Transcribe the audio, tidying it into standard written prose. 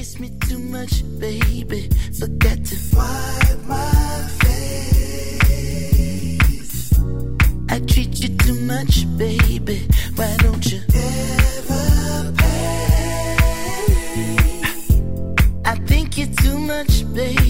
kiss me too much, baby. Forgot to wipe my face. I treat you too much, baby. Why don't you ever pay? I think you're too much, baby.